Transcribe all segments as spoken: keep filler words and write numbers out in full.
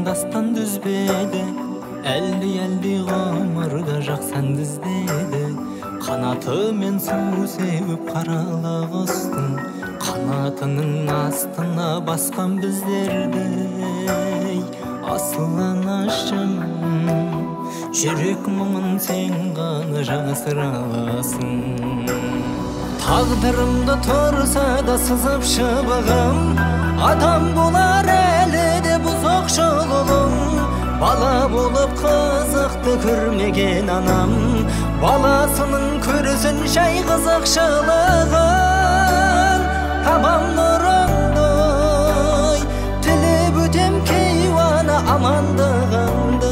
дастан дүзбеді, әлді-әлді ғамырда жақсан діздеді. Қанаты мен су сеуіп қарала құстың, қанатының астына басқан біздерді. Асыл анашым, жүрек мұңын сен ғана жасыра аласың. Тағдырымда тұрса да сызып шыбығым, адам болар әлі де бұзық жолым. Бала болып қызықты көрмеген анам, баласының көрсін жай қызықшылығын. Табам нұрыңды, тілеп өтем кейуана амандығыңды.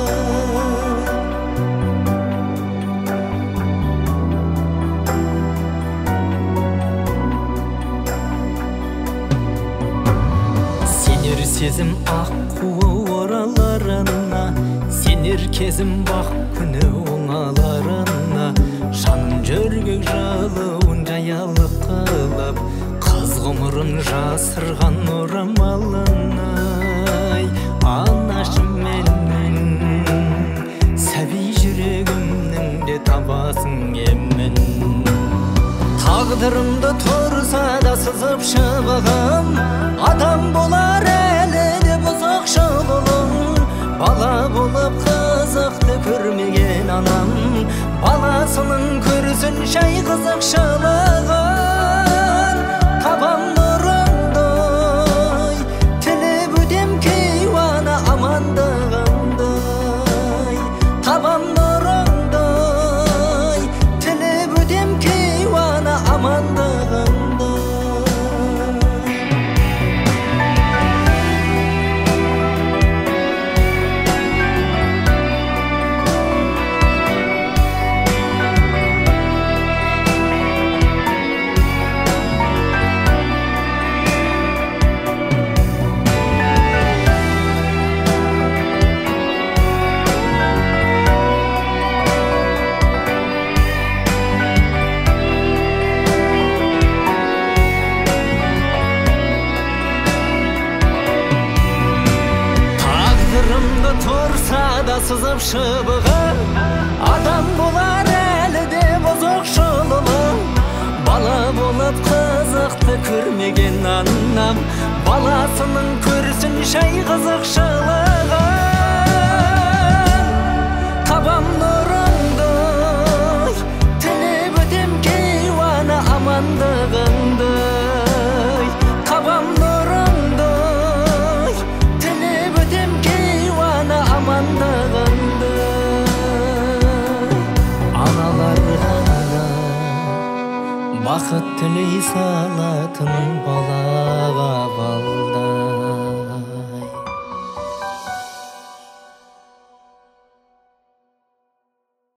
Сенер сезім ақ қуы ораларына, сенер кезім бақ күні оңаларына. Жаным жөргек жалуын жаялық қылып, қыз ғұмырын жасырған орамалына. Анашым менің, сәби жүрегімнің де табасың емін. Тағдырымда тұрса да сызып шыбығым, адам болар әлі де бұзық жолым. Бала болып қызықты көрмеген анам, баласының көрсін жай қызықшылығын. Табам нұрыңды, тілеп өтем кейуана амандығымды. Табам нұрыңды, тілеп өтем кейуана амандығымды. Тұрса да сызып шыбығым, адам болар әлі де бұзық жолым. Бала болып қызықты көрмеген анам, баласының көрсін жай қызықшылығын. Табам нұрыңды, тілеп өтем кейуана амандығыңды. Табам нұрыңды, тілеп өтем кейуана амандығыңды. Аналарға да бақыт тілей салатын балаға балда.